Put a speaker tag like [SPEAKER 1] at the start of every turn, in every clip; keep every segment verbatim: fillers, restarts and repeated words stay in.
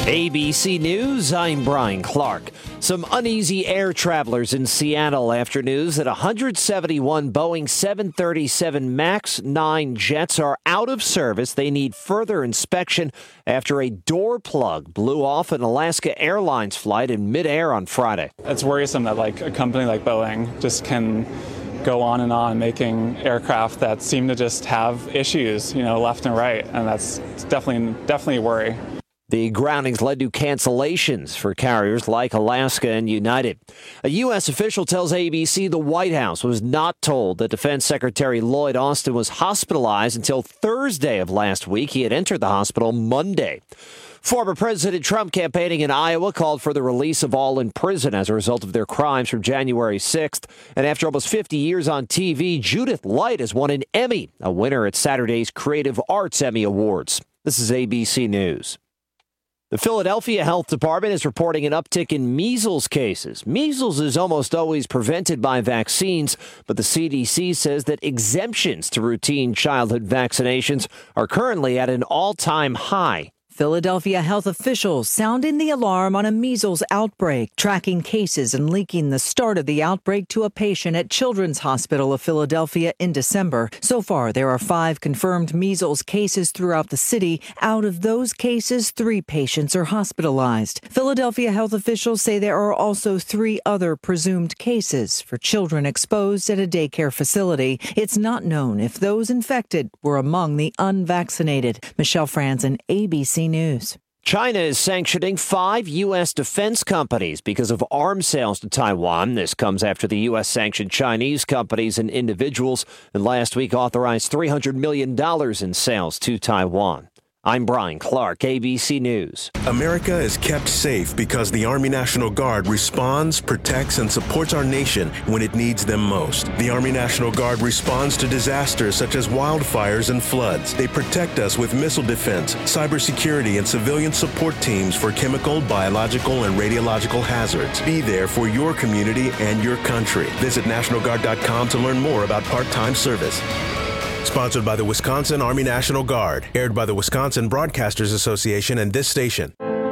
[SPEAKER 1] A B C News, I'm Brian Clark. Some uneasy air travelers in Seattle after news that one hundred seventy-one Boeing seven thirty-seven MAX nine jets are out of service. They need further inspection after a door plug blew off an Alaska Airlines flight in midair on Friday.
[SPEAKER 2] It's worrisome that like a company like Boeing just can go on and on making aircraft that seem to just have issues, you know, left and right, and that's definitely definitely a worry.
[SPEAKER 1] The groundings led to cancellations for carriers like Alaska and United. A U S official tells A B C the White House was not told that Defense Secretary Lloyd Austin was hospitalized until Thursday of last week. He had entered the hospital Monday. Former President Trump campaigning in Iowa called for the release of all in prison as a result of their crimes from January sixth. And after almost fifty years on T V, Judith Light has won an Emmy, a winner at Saturday's Creative Arts Emmy Awards. This is A B C News. The Philadelphia Health Department is reporting an uptick in measles cases. Measles is almost always prevented by vaccines, but the C D C says that exemptions to routine childhood vaccinations are currently at an all-time high.
[SPEAKER 3] Philadelphia health officials sounding the alarm on a measles outbreak, tracking cases and linking the start of the outbreak to a patient at Children's Hospital of Philadelphia in December. So far, there are five confirmed measles cases throughout the city. Out of those cases, three patients are hospitalized. Philadelphia health officials say there are also three other presumed cases for children exposed at a daycare facility. It's not known if those infected were among the unvaccinated. Michelle Franzen, A B C News.
[SPEAKER 1] China is sanctioning five U S defense companies because of arms sales to Taiwan. This comes after the U S sanctioned Chinese companies and individuals and last week authorized three hundred million dollars in sales to Taiwan. I'm Brian Clark, A B C News.
[SPEAKER 4] America is kept safe because the Army National Guard responds, protects, and supports our nation when it needs them most. The Army National Guard responds to disasters such as wildfires and floods. They protect us with missile defense, cybersecurity, and civilian support teams for chemical, biological, and radiological hazards. Be there for your community and your country. Visit National Guard dot com to learn more about part-time service. Sponsored by the Wisconsin Army National Guard. Aired by the Wisconsin Broadcasters Association and this station.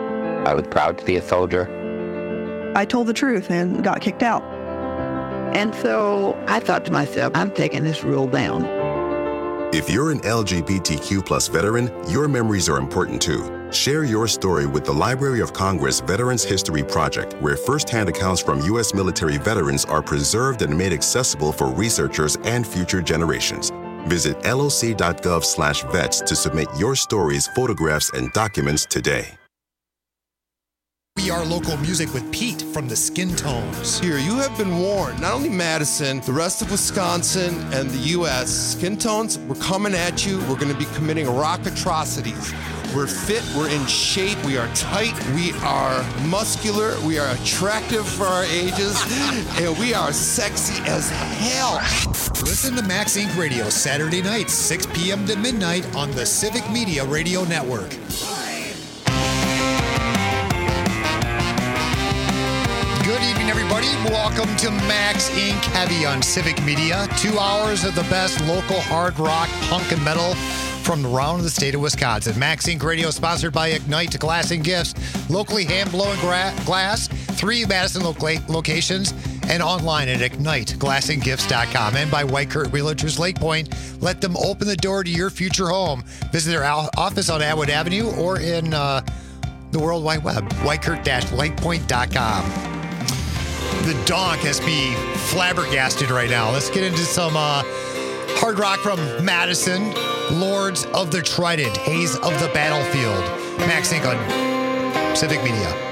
[SPEAKER 5] I was proud to be a soldier.
[SPEAKER 6] I told the truth and got kicked out.
[SPEAKER 5] And so I thought to myself, I'm taking this rule down.
[SPEAKER 7] If you're an L G B T Q plus veteran, your memories are important too. Share your story with the Library of Congress Veterans History Project, where firsthand accounts from U S military veterans are preserved and made accessible for researchers and future generations. Visit L O C dot gov slash vets to submit your stories, photographs, and documents today.
[SPEAKER 8] We are local music with Pete from the Skin Tones.
[SPEAKER 9] Here, you have been warned. Not only Madison, the rest of Wisconsin and the U S Skin Tones, we're coming at you. We're going to be committing rock atrocities. We're fit, we're in shape, we are tight, we are muscular, we are attractive for our ages, and we are sexy as hell.
[SPEAKER 8] Listen to Max Incorporated. Radio Saturday nights, six p.m. to midnight on the Civic Media Radio Network. Good evening, everybody. Welcome to Max Incorporated. Heavy on Civic Media. Two hours of the best local hard rock, punk, and metal from around the state of Wisconsin. Max Incorporated Radio, sponsored by Ignite Glass and Gifts, locally hand-blown gra- glass, three Madison lo- locations, and online at ignite glass and gifts dot com, and by White Kurt Realtors Lake Point. Let them open the door to your future home. Visit their office on Atwood Avenue or in uh, the World Wide Web, white kurt dash lake point dot com. The donk has me flabbergasted right now. Let's get into some uh, hard rock from Madison. Lords of the Trident, Haze of the Battlefield. Max Inc on Civic Media.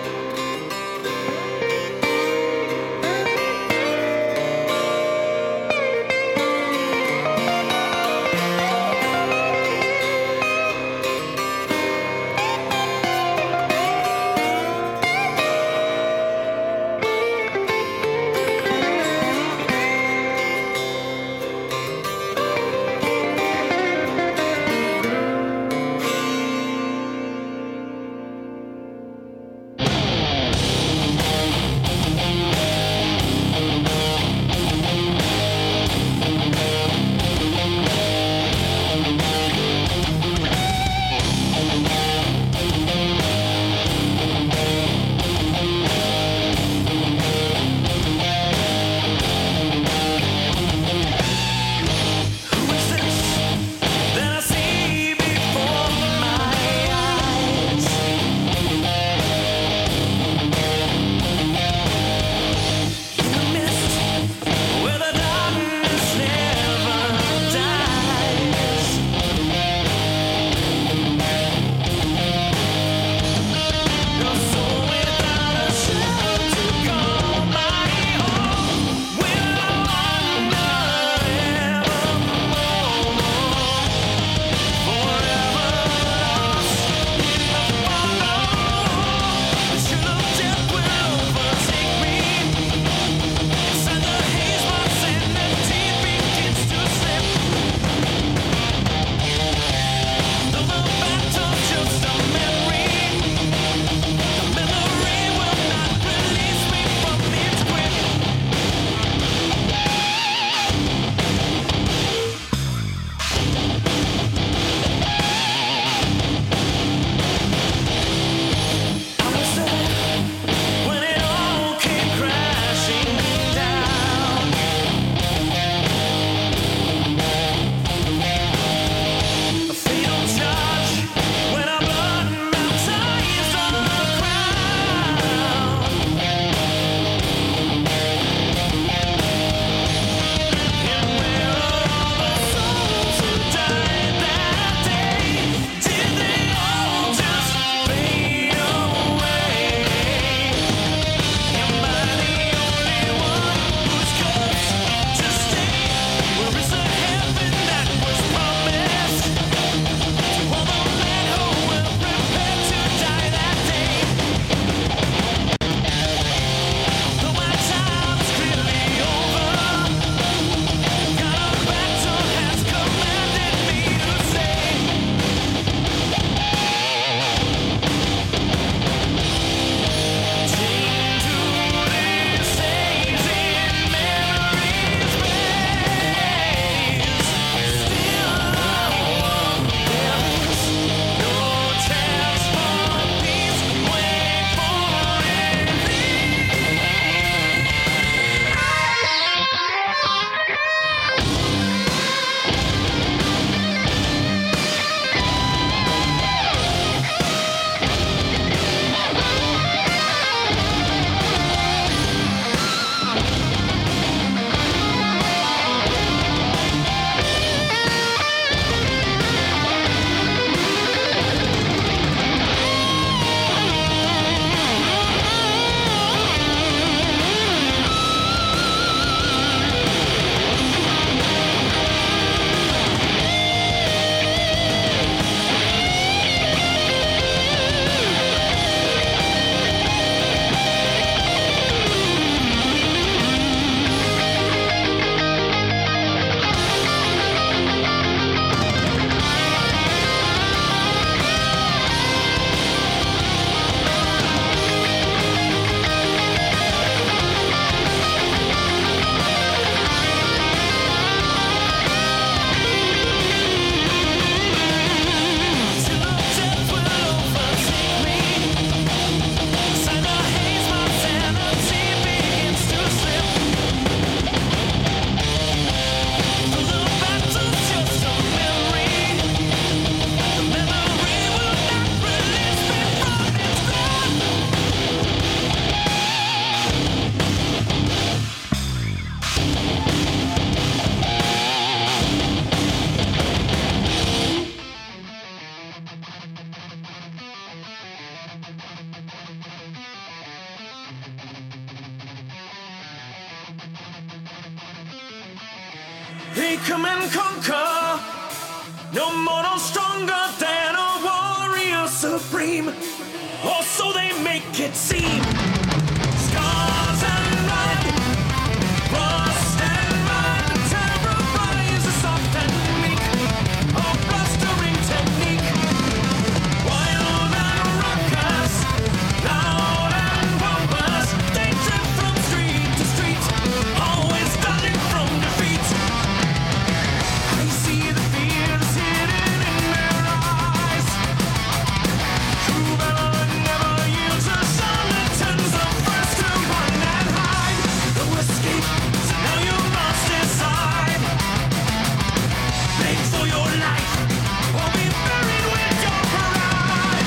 [SPEAKER 10] come and conquer. No mortal stronger than a warrior supreme. Or so they make it seem. Scars and red, rust and mud. Terrifies the soft and meek. A blustering technique. Wild and raucous, loud and pompous. They drift from street to street, always starting from defeat. I see the fears hidden in their eyes. True valor never yields a charlatan's the first to run and hide. No escape, so now you must decide. Beg for your life, or be buried with your pride.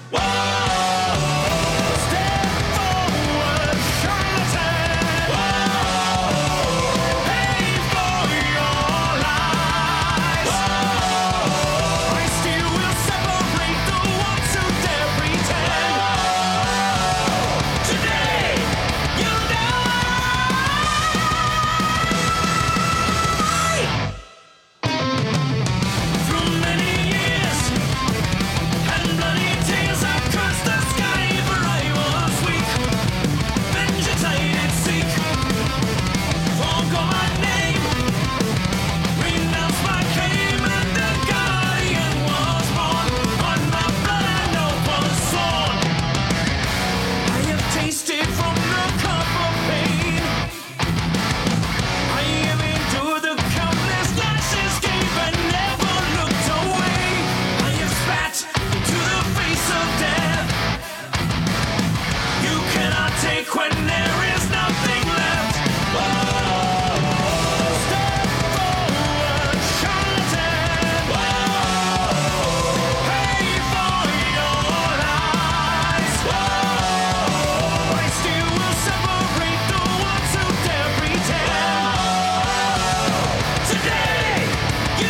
[SPEAKER 10] Whoa, step forward, charlatan. Whoa, pay for your lies. Whoa, I still will separate the ones who dare pretend. Today, you die. Through many years and bloody tears, I cursed the sky, for I was weak. Vengeance I did seek. Forgo my name, renounce my claim, and the guardian was born. On my blood an oath was sworn. I have tasted from the cup of pain. I have endured the countless lashes, gave and never looked away. I have spat into the face of death. You cannot take when there is nothing left. Whoa, step forward, charlatan. Whoa, pay for your lies. Whoa, I still will separate the ones who dare pretend. Today, you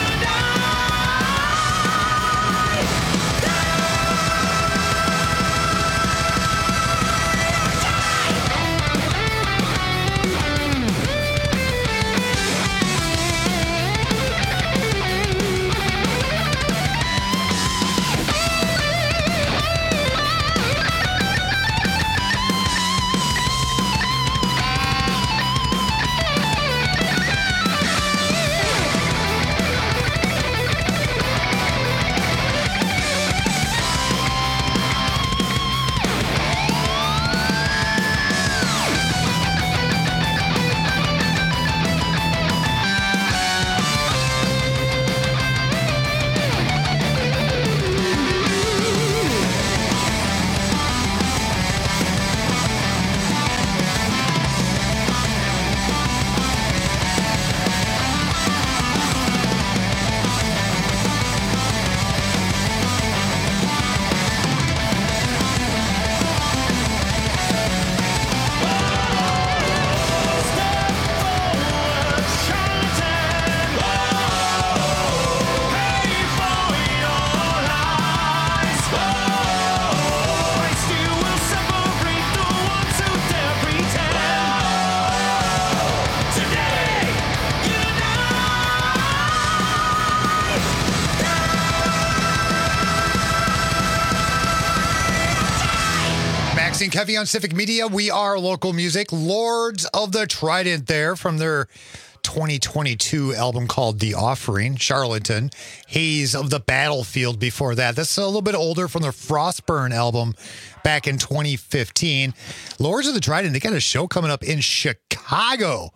[SPEAKER 8] Maxine Kevy on Civic Media. We are local music. Lords of the Trident there from their twenty twenty-two album called The Offering. Charlatan. Haze of the Battlefield before that. That's a little bit older from the Frostburn album back in twenty fifteen. Lords of the Trident, they got a show coming up in Chicago.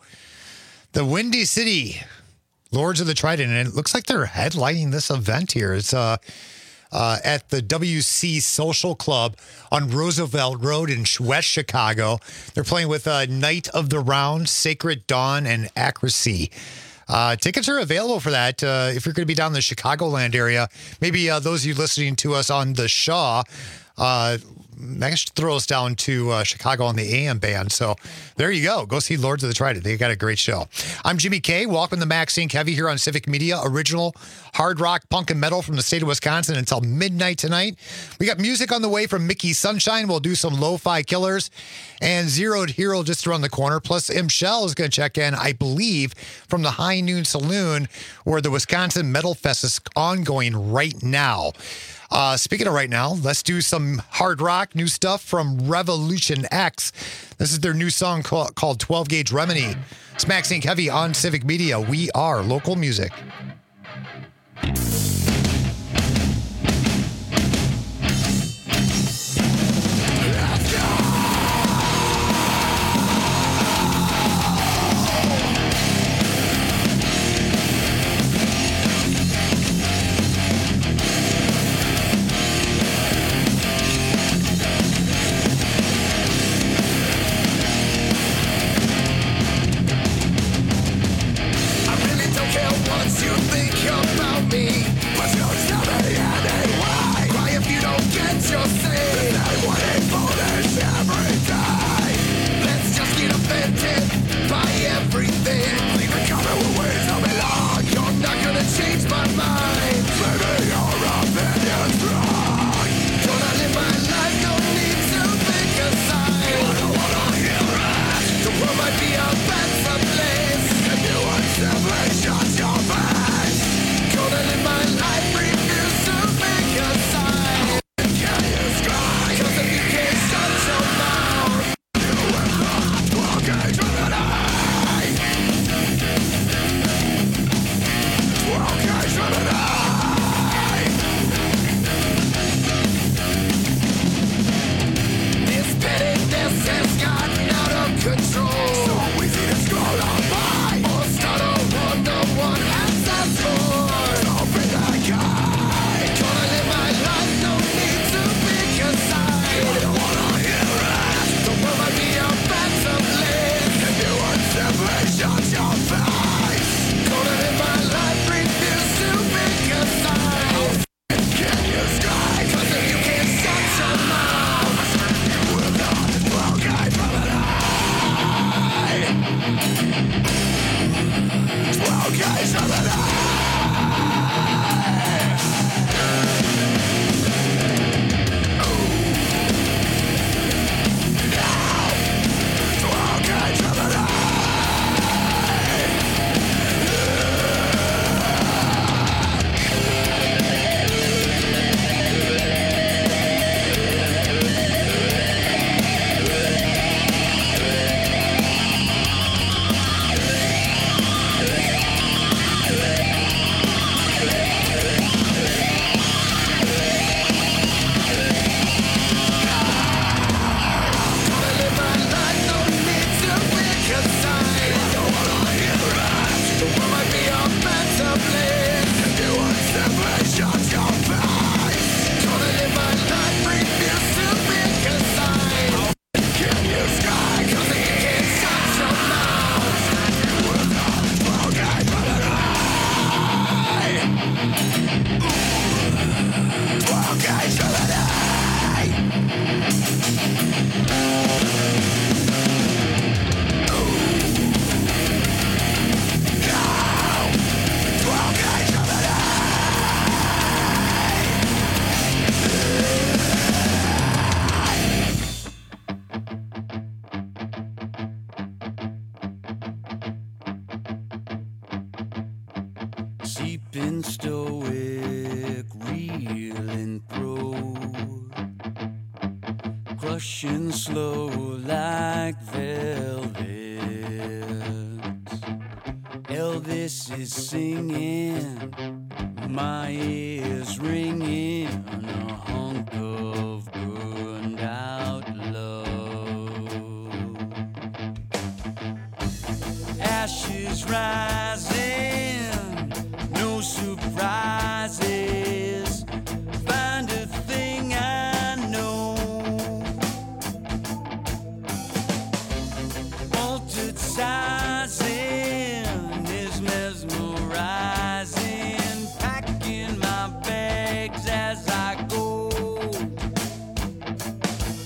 [SPEAKER 8] The Windy City. Lords of the Trident. And it looks like they're headlining this event here. It's uh Uh, at the W C Social Club on Roosevelt Road in West Chicago. They're playing with uh, Night of the Round, Sacred Dawn, and Accuracy. Uh, tickets are available for that uh, if you're going to be down in the Chicagoland area. Maybe uh, those of you listening to us on the Shaw, uh, next throw us down to uh, Chicago on the A M band. So there you go. Go see Lords of the Trident. They got a great show. I'm Jimmy K. Welcome to Maxine Kevy here on Civic Media. Original hard rock, punk, and metal from the state of Wisconsin until midnight tonight. We got music on the way from Mickey Sunshine. We'll do some Lo-Fi Killers and Zeroed Hero just around the corner. Plus, M. Shell is going to check in, I believe, from the High Noon Saloon, where the Wisconsin Metal Fest is ongoing right now. Uh, speaking of right now, let's do some hard rock, new stuff from Revolution X. This is their new song called, called twelve Gauge Remedy. It's Maxine Kevy on Civic Media. We are local music.
[SPEAKER 11] Seeping stoic, reeling through, crushing slow like velvet. Elvis is singing, my ears ringing, a hunk of burned out love. Ashes rising, no surprises, find a thing I know. Altered sizing is mesmerizing, packing my bags as I go.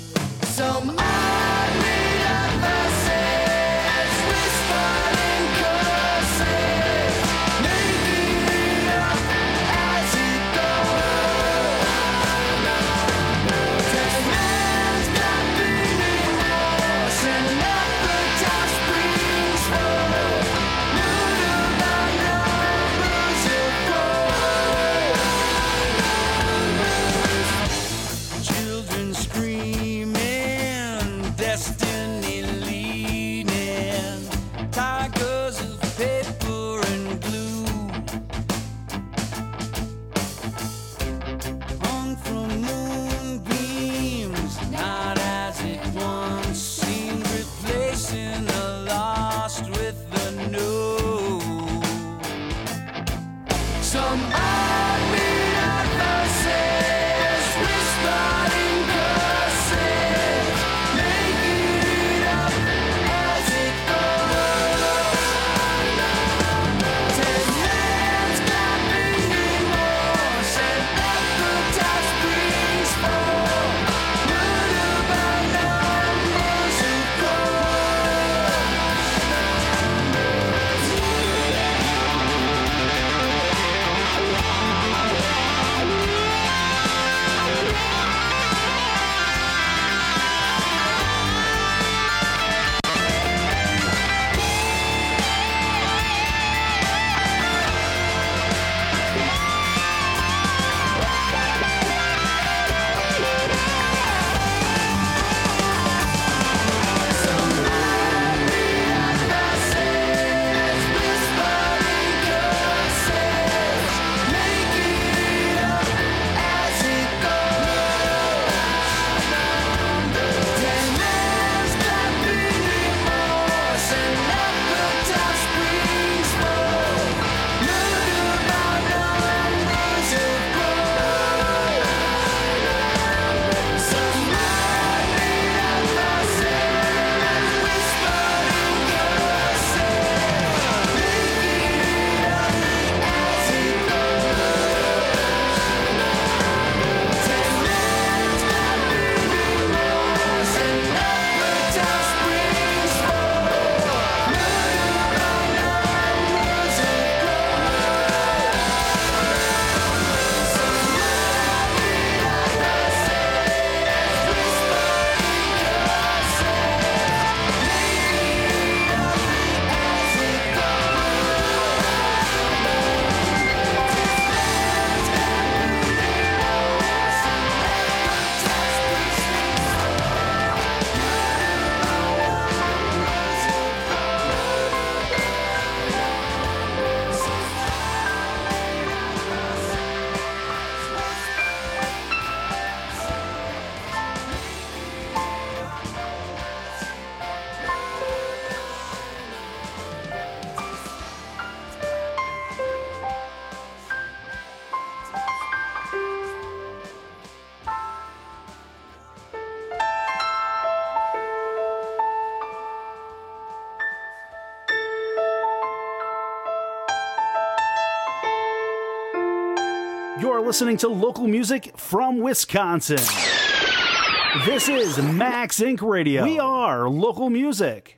[SPEAKER 12] You're listening to local music from Wisconsin. This is Max Inc Radio. We are local music.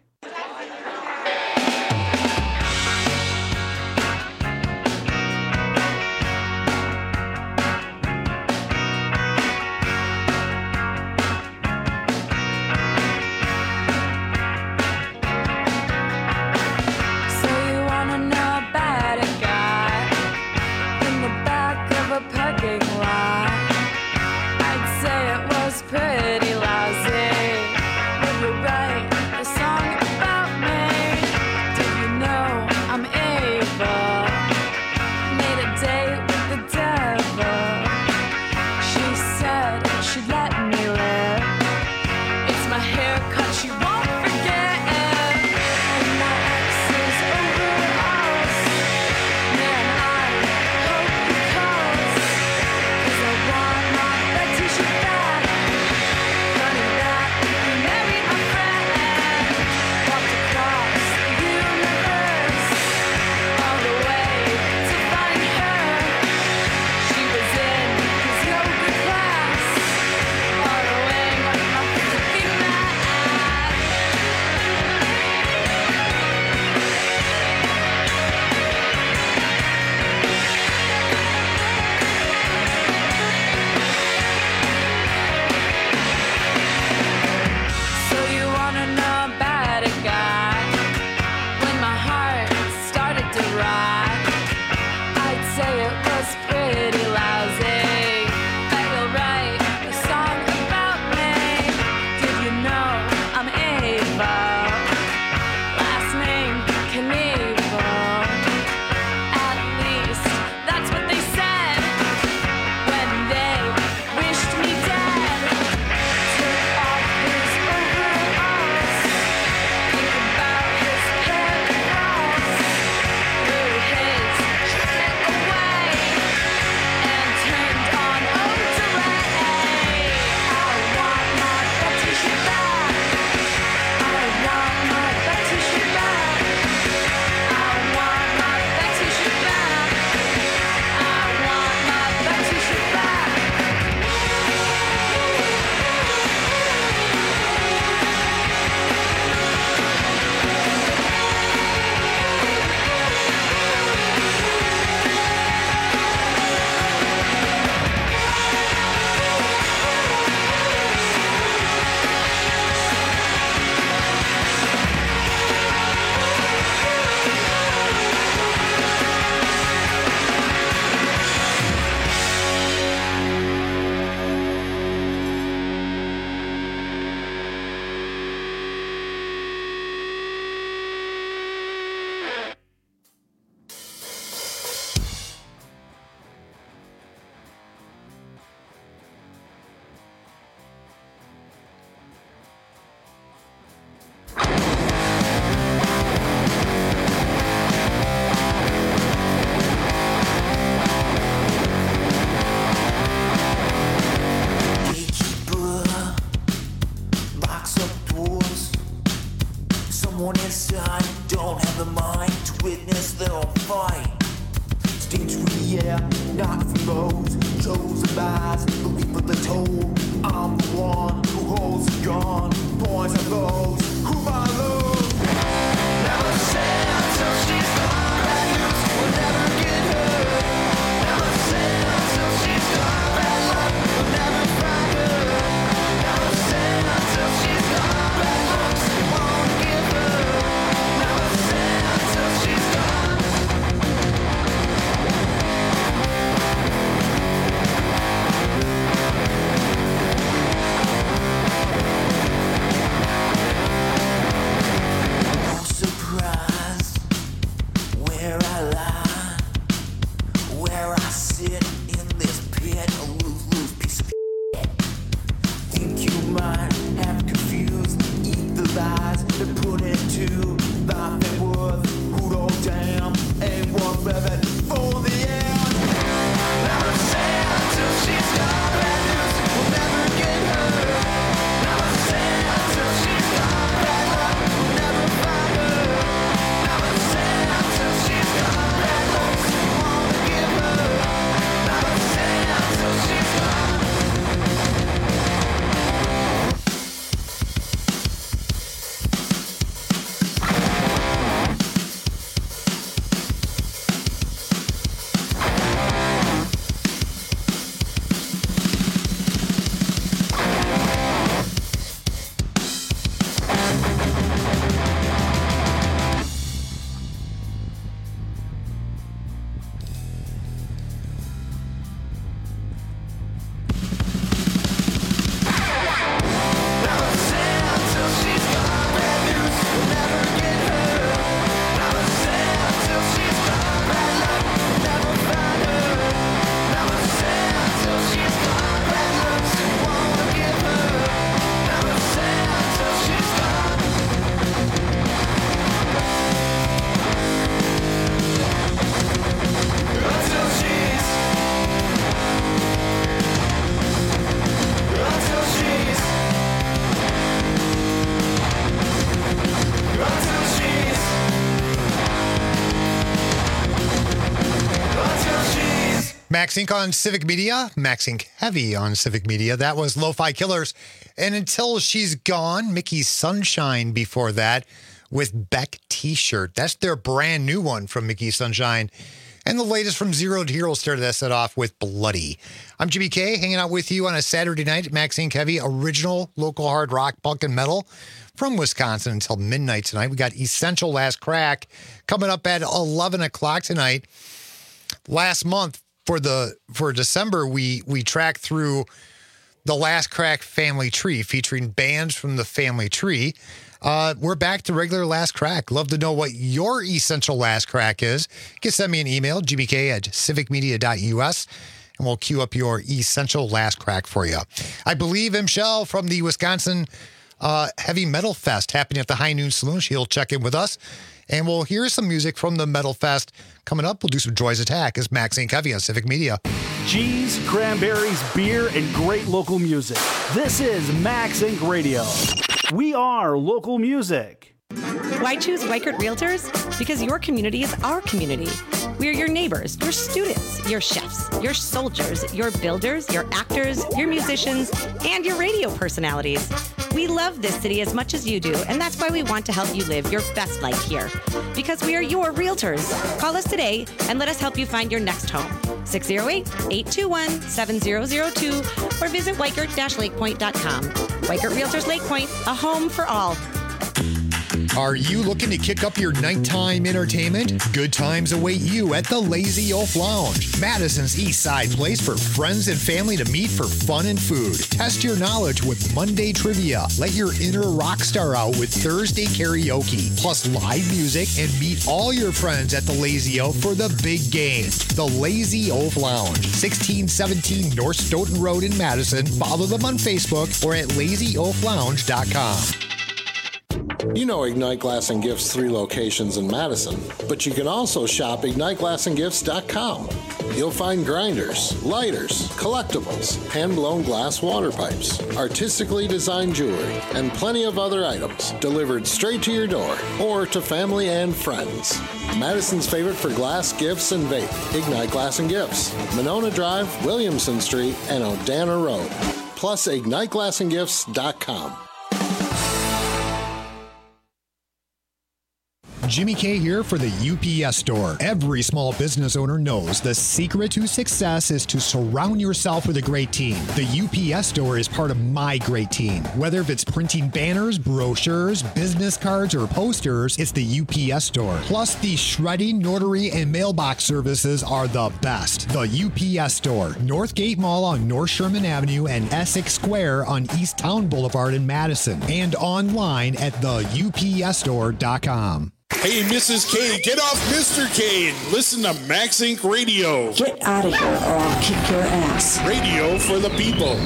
[SPEAKER 13] Pretty lousy, but you're right. The song about
[SPEAKER 10] not from those chosen lies, believe what they're told. I'm the one who holds the gun, points at those whom I love. Never say until she's gone, bad news will never get her. Never say until she's gone, bad luck will never find her. Never say until she's gone, bad looks won't give her. Never say until she's gone. No surprise where I lie, where I sit in this pit, a loose, loose piece of shit. Think you might have confused, eat the lies that put into life and worth. Who don't damn ain't worth living for the end. Never say until she's gone, bad news will never get her. Never say until she's gone, bad luck will never find her. Never say until she's gone, bad looks won't give her. Never say until she's gone. Never say until she's gone, bad news will never get her. Never say until she's gone, bad luck will never find her. Never say until she's gone, bad looks won't give her. Never say until she's gone. Until she's Until she's Until she's Until she's
[SPEAKER 8] Max Inc on Civic Media, Max Inc heavy on Civic Media. That was Lo-Fi Killers. And Until She's Gone, Mickey Sunshine before that with Beck T-Shirt. That's their brand new one from Mickey Sunshine. And the latest from Zero to Hero started that set off with Bloody. I'm Jimmy K, hanging out with you on a Saturday night at Max Inc Heavy, original local hard rock, punk, and metal from Wisconsin until midnight tonight. We got Essential Last Crack coming up at eleven o'clock tonight. Last month for the for December, we we tracked through the Last Crack family tree featuring bands from the family tree. Uh, we're back to regular Last Crack. Love to know what your essential Last Crack is. You can send me an email, g b k at civic media dot u s, and we'll queue up your essential Last Crack for you. I believe M. Shell from the Wisconsin uh, Heavy Metal Fest happening at the High Noon Saloon. She'll check in with us, and we'll hear some music from the Metal Fest. Coming up, we'll do some Joy's Attack as Max Inc Heavy on Civic Media.
[SPEAKER 12] Cheese, cranberries, beer, and great local music. This is Max Inc Radio. We are local music.
[SPEAKER 14] Why choose Weichert Realtors? Because your community is our community. We are your neighbors, your students, your chefs, your soldiers, your builders, your actors, your musicians, and your radio personalities. We love this city as much as you do, and that's why we want to help you live your best life here. Because we are your realtors. Call us today and let us help you find your next home. six oh eight, eight two one, seven oh oh two or visit weichert dash lake point dot com. Weichert Realtors Lake Point, a home for all.
[SPEAKER 8] Are you looking to kick up your nighttime entertainment? Good times await you at the Lazy Oaf Lounge, Madison's East Side place for friends and family to meet for fun and food. Test your knowledge with Monday trivia. Let your inner rock star out with Thursday karaoke, plus live music, and meet all your friends at the Lazy Oaf for the big game. The Lazy Oaf Lounge, sixteen seventeen North Stoughton Road in Madison. Follow them on Facebook or at lazy oaf lounge dot com.
[SPEAKER 15] You know Ignite Glass and Gifts' three locations in Madison, but you can also shop ignite glass and gifts dot com. You'll find grinders, lighters, collectibles, hand-blown glass water pipes, artistically designed jewelry, and plenty of other items delivered straight to your door or to family and friends. Madison's favorite for glass, gifts, and vape, Ignite Glass and Gifts, Monona Drive, Williamson Street, and Odana Road. Plus ignite glass and gifts dot com.
[SPEAKER 8] Jimmy K here for the U P S Store. Every small business owner knows the secret to success is to surround yourself with a great team. The U P S Store is part of my great team. Whether if it's printing banners, brochures, business cards, or posters, it's the U P S Store. Plus, the shredding, notary, and mailbox services are the best. The U P S Store, Northgate Mall on North Sherman Avenue and Essex Square on East Town Boulevard in Madison, and online at the U P S store dot com.
[SPEAKER 16] Hey, Missus K, get off Mister K and listen to Max Inc Radio.
[SPEAKER 17] Get out of here or I'll kick your ass.
[SPEAKER 16] Radio for the people.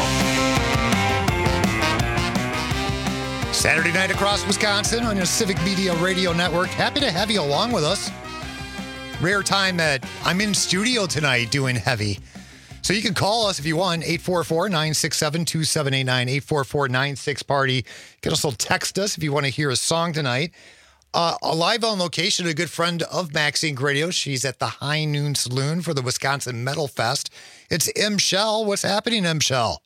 [SPEAKER 8] Saturday night across Wisconsin on your Civic Media Radio Network. Happy to have you along with us. Rare time that I'm in studio tonight doing heavy. So you can call us if you want, eight four four, nine six seven, two seven eight nine, eight four four, nine six, party. You can also text us if you want to hear a song tonight. Uh, live on location, a good friend of Max Inc Radio. She's at the High Noon Saloon for the Wisconsin Metal Fest. It's M. Shell. What's happening, M. Shell?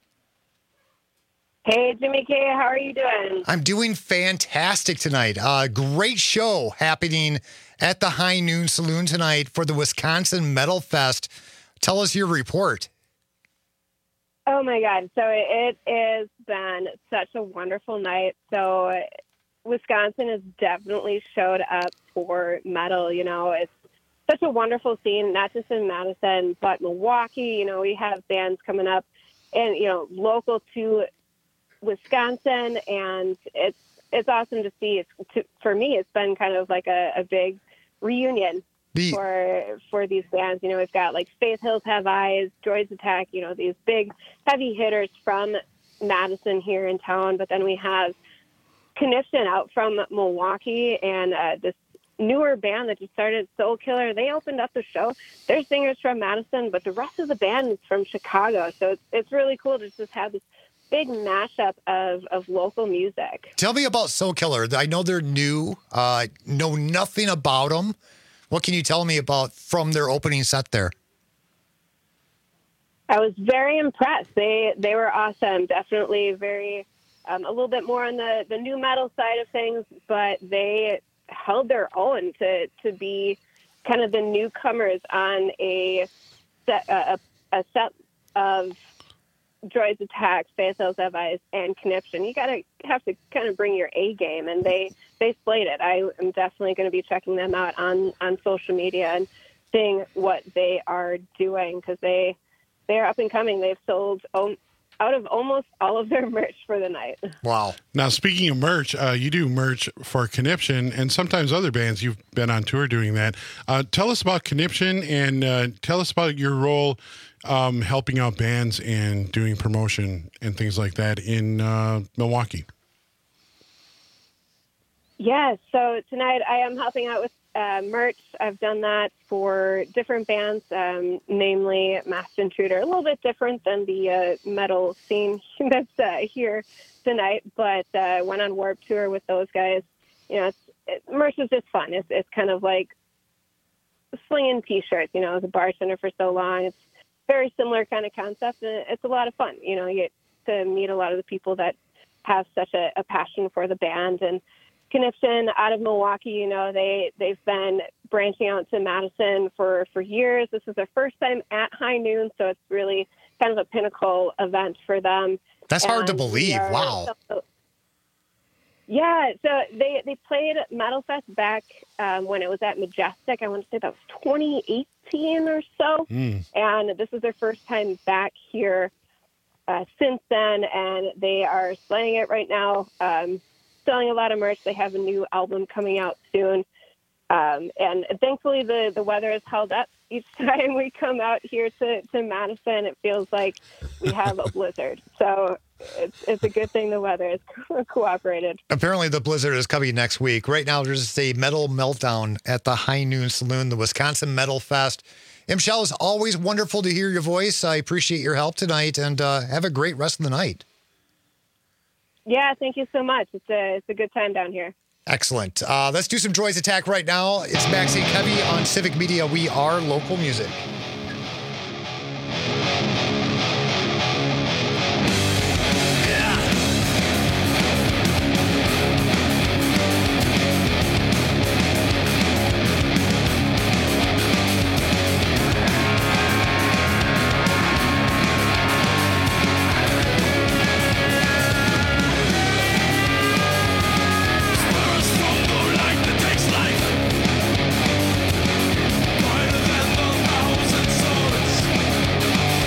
[SPEAKER 18] Hey, Jimmy K, how are you doing?
[SPEAKER 8] I'm doing fantastic tonight. Uh, great show happening at the High Noon Saloon tonight for the Wisconsin Metal Fest. Tell us your report.
[SPEAKER 18] Oh, my God. So it has been such a wonderful night. So Wisconsin has definitely showed up for metal. You know, it's such a wonderful scene, not just in Madison, but Milwaukee. You know, we have bands coming up and, you know, local to Wisconsin. And it's it's awesome to see. It's, to, for me, it's been kind of like a, a big reunion the- for for these bands. You know, we've got like Faith Hills Have Eyes, Droids Attack, you know, these big heavy hitters from Madison here in town. But then we have Conniption out from Milwaukee, and uh, this newer band that just started, Soul Killer. They opened up the show. They're singers from Madison, but the rest of the band is from Chicago. So it's, it's really cool to just have this big mashup of, of local music.
[SPEAKER 8] Tell me about Soul Killer. I know they're new. Uh, know nothing about them. What can you tell me about from their opening set there?
[SPEAKER 18] I was very impressed. They they were awesome. Definitely very. Um, a little bit more on the, the new metal side of things, but they held their own to, to be kind of the newcomers on a set, uh, a, a set of Droids Attack, Faith Hills Have Eyes, and Conniption. You gotta have to kind of bring your A game, and they they slayed it. I am definitely going to be checking them out on, on social media and seeing what they are doing, because they they are up and coming. They've sold oh, out of almost all of their merch for the night.
[SPEAKER 8] Wow.
[SPEAKER 19] Now, speaking of merch, uh, you do merch for Conniption and sometimes other bands. You've been on tour doing that. Uh, tell us about Conniption and uh, tell us about your role um, helping out bands and doing promotion and things like that in uh, Milwaukee.
[SPEAKER 18] Yeah, so tonight I am helping out with uh, merch. I've done that for different bands, um, namely Masked Intruder. A little bit different than the uh, metal scene that's uh, here tonight, but uh, went on Warped Tour with those guys. You know, it's, it, merch is just fun. It's it's kind of like slinging T-shirts. You know, as a bartender for so long, it's very similar kind of concept, and it's a lot of fun. You know, you get to meet a lot of the people that have such a, a passion for the band. And Conniption out of Milwaukee, you know, they, they've been branching out to Madison for, for years. This is their first time at High Noon, so it's really kind of a pinnacle event for them.
[SPEAKER 8] That's and hard to believe. Wow.
[SPEAKER 18] So, yeah, so they, they played Metal Fest back um, when it was at Majestic. I want to say that was twenty eighteen or so. Mm. And this is their first time back here uh, since then, and they are slaying it right now. Um, selling a lot of merch. They have a new album coming out soon. Um, and thankfully the, the weather has held up. Each time we come out here to, to Madison, it feels like we have a blizzard. So it's it's a good thing the weather has co- cooperated.
[SPEAKER 8] Apparently, the blizzard is coming next week. Right now, there's just a metal meltdown at the High Noon Saloon, the Wisconsin Metal Fest. And Michelle, it's always wonderful to hear your voice. I appreciate your help tonight, and uh, have a great rest of the night.
[SPEAKER 18] Yeah, thank you so much. It's a it's a good time down here.
[SPEAKER 8] Excellent. Uh, let's do some Joy's Attack right now. It's Maxine Heavy on Civic Media. We are local music.
[SPEAKER 10] Life.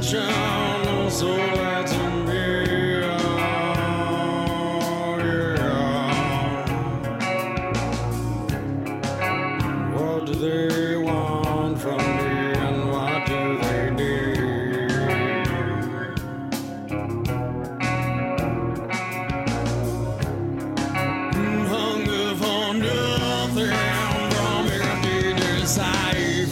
[SPEAKER 10] shine so light to me. Oh, yeah. What do they want from me and what do they need? Hunger for nothing from empty desire.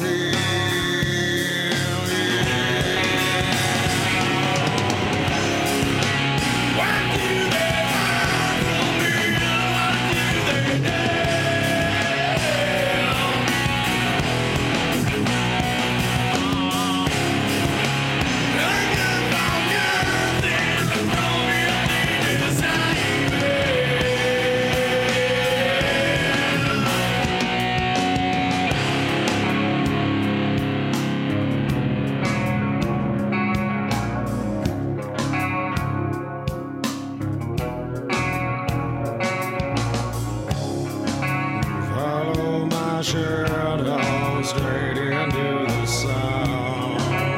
[SPEAKER 10] Follow my shadow straight into the sun.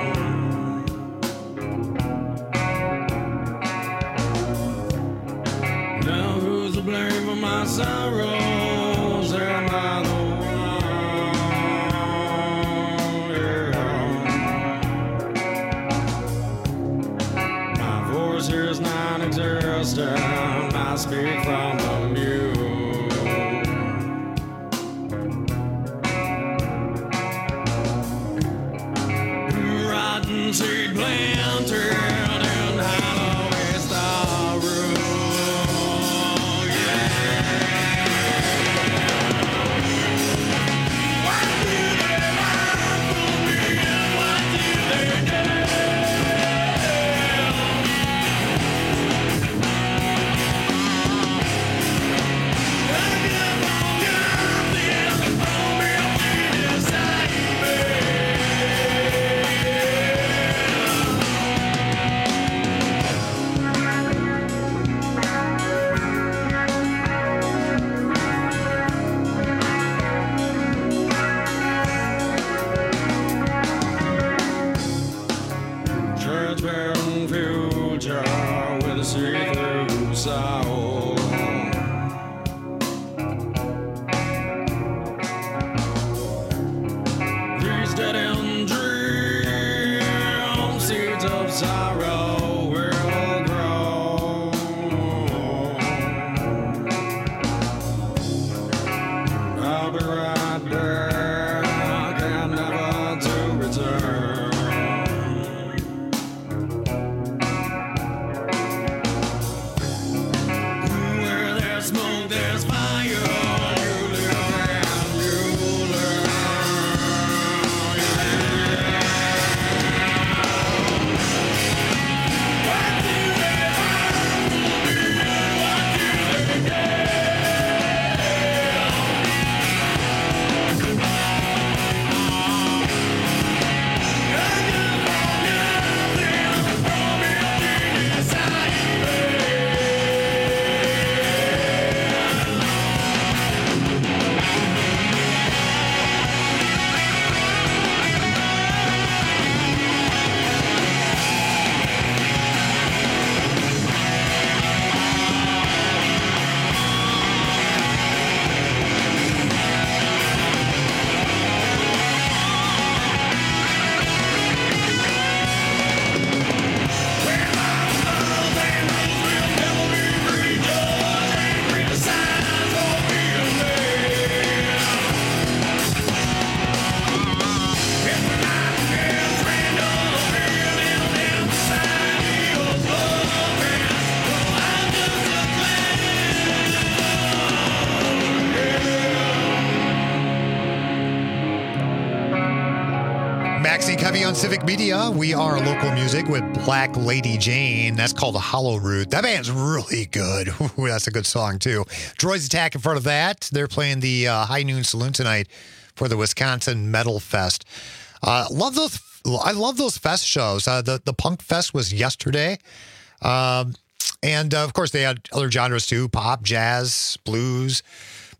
[SPEAKER 10] Now who's to blame for my sorrows? Am I the one? Yeah. My voice is non-existent. I speak from the mute. Rotten seed planted in Holloway Star Room. What do they want from me and what do they do? I give all nothing from me beside me. Transparent future with a see-through soul. These dead-end dreams, seeds of sorrow will grow. I'll be right back and never to return. Where there's smoke, there's fire. You live and you learn. What do they want from me and what do they do? I give all nothing from empty desire.
[SPEAKER 8] Maxine Covey on Civic Media. We are local music with Black Lady Jane. That's called a Hollow Root. That band's really good. Ooh, that's a good song, too. Droids Attack in front of that. They're playing the uh, High Noon Saloon tonight for the Wisconsin Metal Fest. Uh, love those. I love those fest shows. Uh, the, the Punk Fest was yesterday. Um, and, uh, of course, they had other genres, too. Pop, jazz, blues.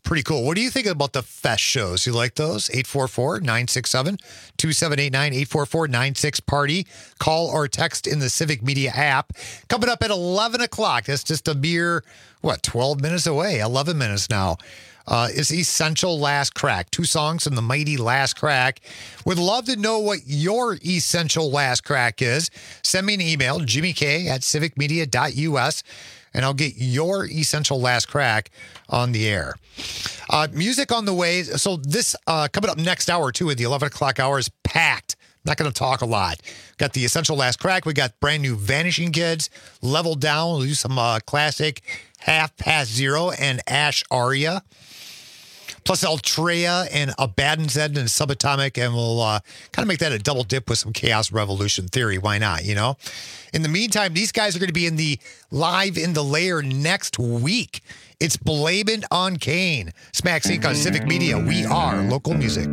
[SPEAKER 8] Pretty cool. What do you think about the fest shows? You like those? eight four four, nine six seven, two seven eight nine, eight four four, nine six party. Call or text in the Civic Media app. Coming up at eleven o'clock. That's just a mere, what, twelve minutes away? eleven minutes now. Uh, it's Essential Last Crack. Two songs from the mighty Last Crack. Would love to know what your Essential Last Crack is. Send me an email, Jimmy K at civic media dot U S, and I'll get your Essential Last Crack on the air. Uh, music on the way. So this uh, coming up next hour, too, at the eleven o'clock hour is packed. Not going to talk a lot. Got the Essential Last Crack. We got brand new Vanishing Kids, Level Down. We'll do some uh, classic Half Past Zero and Ash Aria. Plus Altrea and Abaddon Zed and Subatomic, and we'll uh, kind of make that a double dip with some Chaos Revolution Theory. Why not, you know? In the meantime, these guys are going to be in the Live in the Lair next week. It's Blame It on Kane. Smacks Incorporated on Civic Media. We are local music.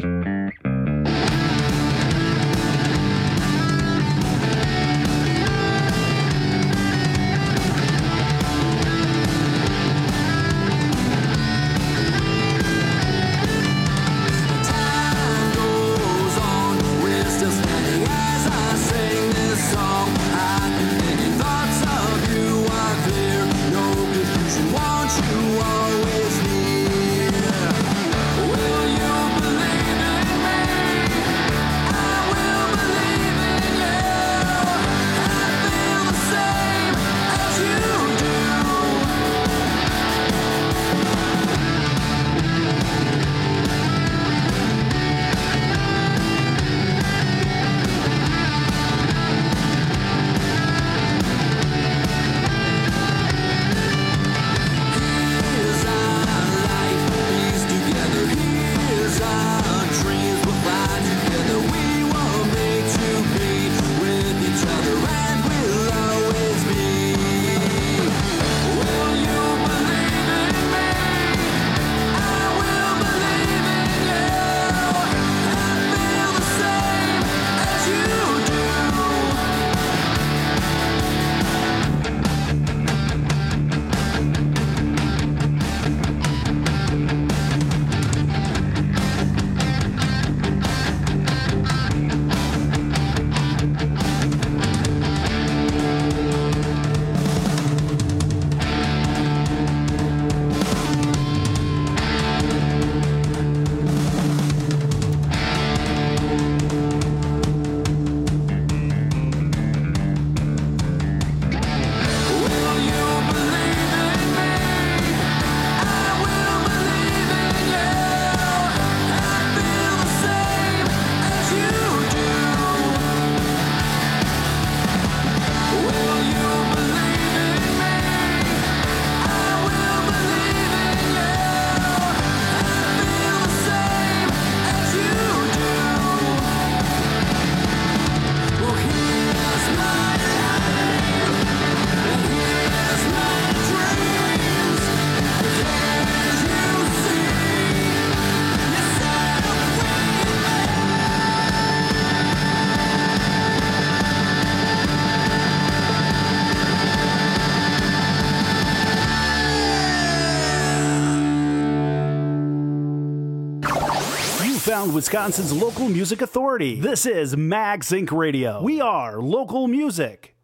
[SPEAKER 12] Found Wisconsin's local music authority. This is Max Incorporated. Radio. We are local music.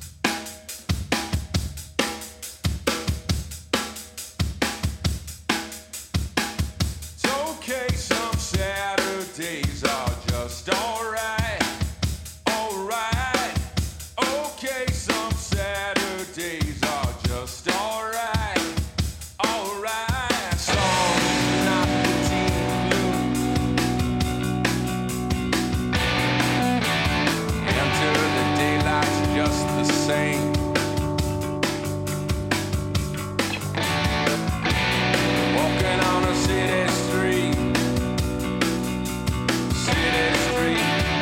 [SPEAKER 10] It's okay, some Saturdays are just alright. Alright. Okay, some Saturdays are just alright. Alright. Song not routine blue. Enter the daylight just the same. Walking on a city street. City street.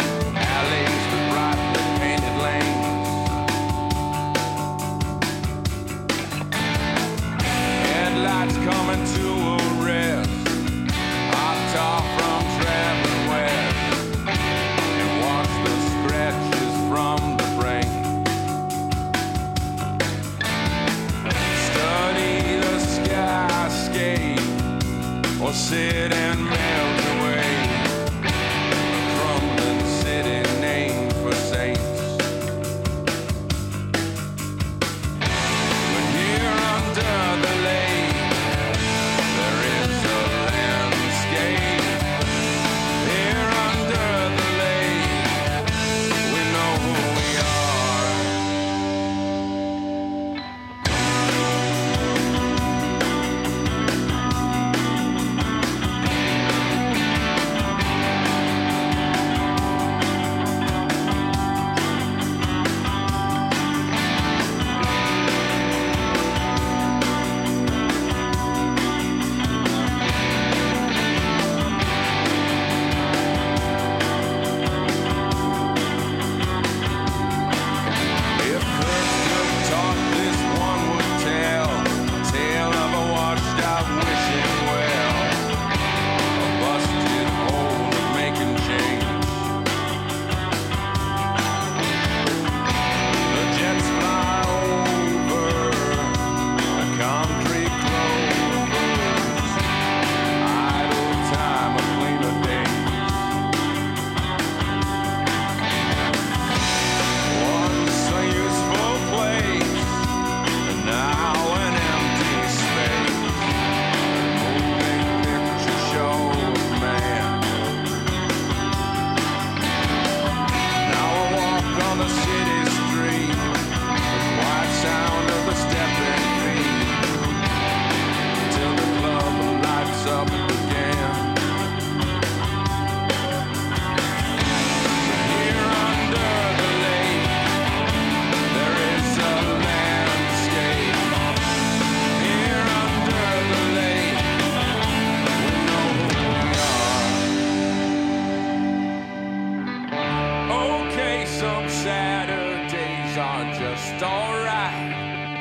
[SPEAKER 10] alright,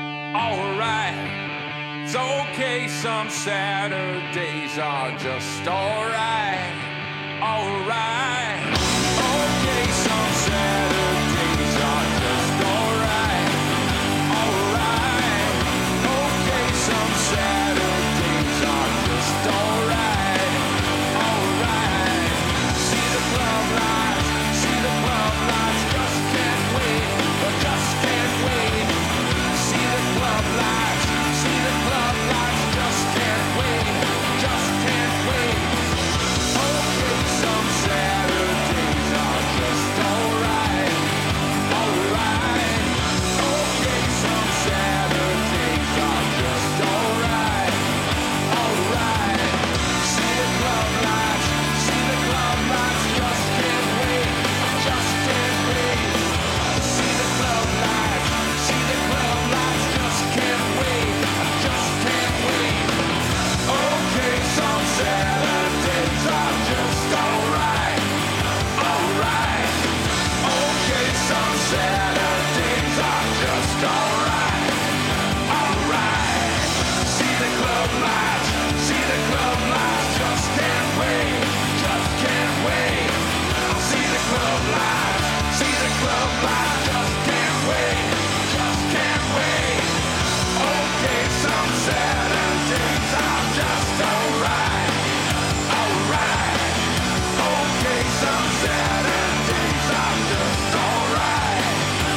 [SPEAKER 10] alright. It's okay, some Saturdays are just alright, alright. Okay, some Saturdays are just alright, alright. Okay, some Saturdays are just alright, alright. See the club lights, see the club lights, just can't wait, but just can't wait. See the club lights, see the club lights, just can't wait, just can't wait. Okay, some Saturdays are just alright, alright. Okay, some Saturdays are just alright, alright. See the club lights, see the club lights, just can't wait, just can't wait. See the club lights, see the club lights, just can't wait, just can't wait. Okay, some Saturdays are just alright, alright. Okay, some Saturdays are just alright, alright. See the club lights, see the club lights, just can't wait, just can't wait. See the club lights, see the club lights, just can't wait, just can't wait. Okay, some Saturdays are just alright, alright. Okay, some Saturdays are just alright,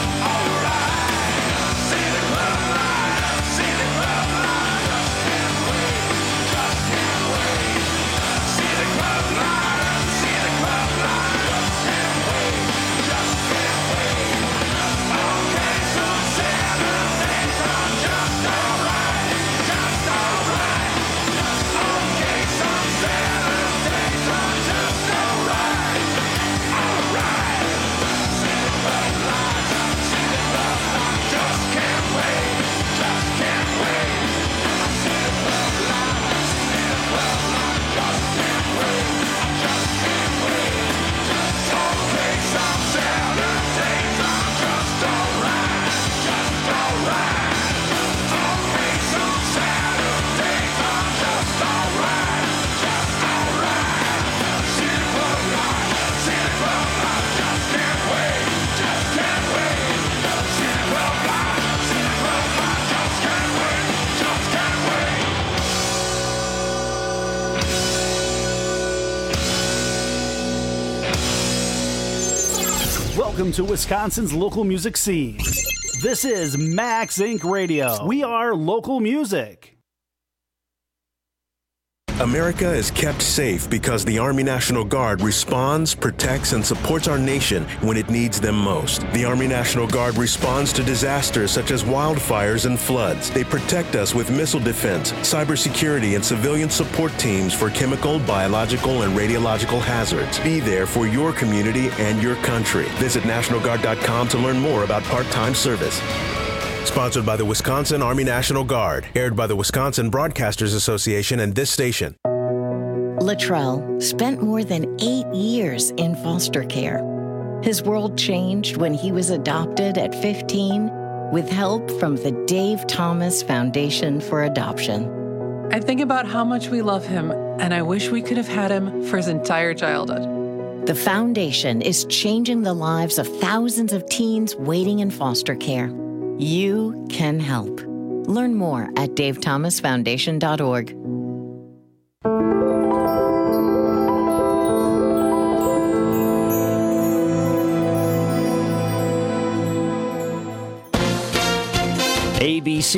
[SPEAKER 10] alright. See the club lights, see the club lights, just can't wait, just can't wait. See the club lights, see the club lights, just can't wait, just can't wait. Okay, some Saturdays are just alright, just alright. Okay, some Saturdays are just alright, alright. See the club lights, see the club lights, just can't wait, just can't wait. See the club lights, see the club lights, just can't wait, just can't wait. Okay, some Saturdays are just alright, just alright. Okay, some Saturdays are just alright, just alright. See the club lights, see the club lights, just can't wait, just can't wait. See the club lights, see the club lights, just can't wait, just can't wait.
[SPEAKER 12] Welcome to Wisconsin's local music scene. This is Max Incorporated. Radio. We are local music.
[SPEAKER 4] America is kept safe because the Army National Guard responds, protects, and supports our nation when it needs them most. The Army National Guard responds to disasters such as wildfires and floods. They protect us with missile defense, cybersecurity, and civilian support teams for chemical, biological, and radiological hazards. Be there for your community and your country. Visit National Guard dot com to learn more about part-time service. Sponsored by the Wisconsin Army National Guard. Aired by the Wisconsin Broadcasters Association and this station.
[SPEAKER 20] Latrell spent more than eight years in foster care. His world changed when he was adopted at fifteen with help from the Dave Thomas Foundation for Adoption.
[SPEAKER 21] I think about how much we love him, and I wish we could have had him for his entire childhood.
[SPEAKER 20] The foundation is changing the lives of thousands of teens waiting in foster care. You can help. Learn more at dave thomas foundation dot org.
[SPEAKER 1] A B C